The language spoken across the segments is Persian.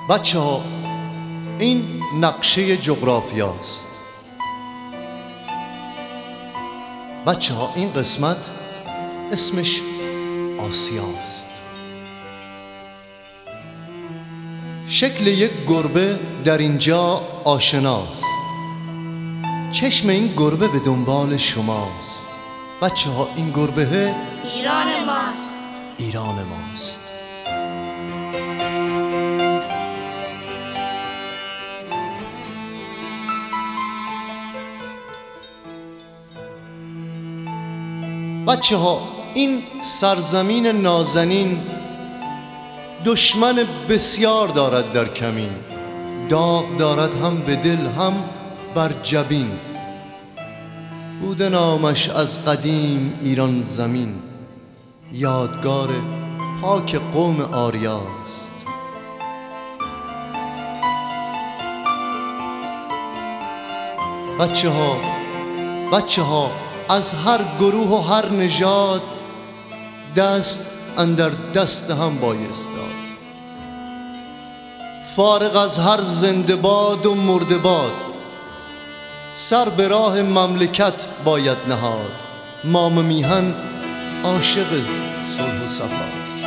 بچه ها، این نقشه جغرافیاست. بچه ها، این قسمت اسمش آسیاست. شکل یک گربه در اینجا آشناست. چشم این گربه به دنبال شماست. بچه ها، این گربه ایران ماست. ایران ماست. بچه ها، این سرزمین نازنین دشمن بسیار دارد در کمین. داغ دارد هم به دل هم بر جبین. بوده نامش از قدیم ایران زمین. یادگار پاک قوم آریاست. بچه ها از هر گروه و هر نژاد دست اندر دست هم بایست داد. فارغ از هر زنده باد و مرده باد، سر به راه مملکت باید نهاد. مام میهن عاشق صلح و صفاست.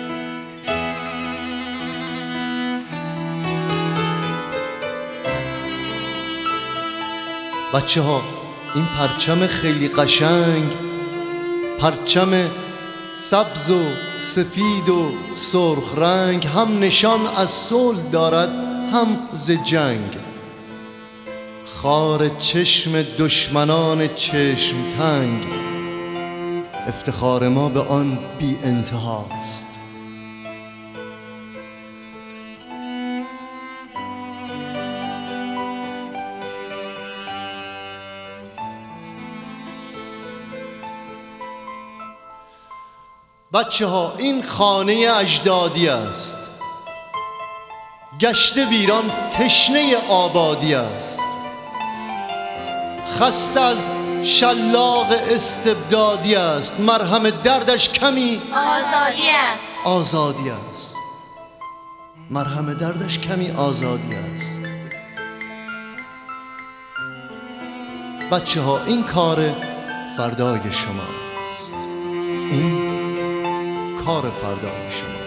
بچه ها، این پرچم خیلی قشنگ، پرچم سبز و سفید و سرخ رنگ، هم نشان از صلح دارد هم ز جنگ. خار چشم دشمنان چشم تنگ، افتخار ما به آن بی انتهاست. بچه ها، این خانه اجدادی است. گشته ویران تشنه آبادی است. خسته از شلاق استبدادی است. مرهم دردش کمی آزادی است. آزادی است. مرهم دردش کمی آزادی است. بچه ها، این کار فردای شماست. این کار فردای شما.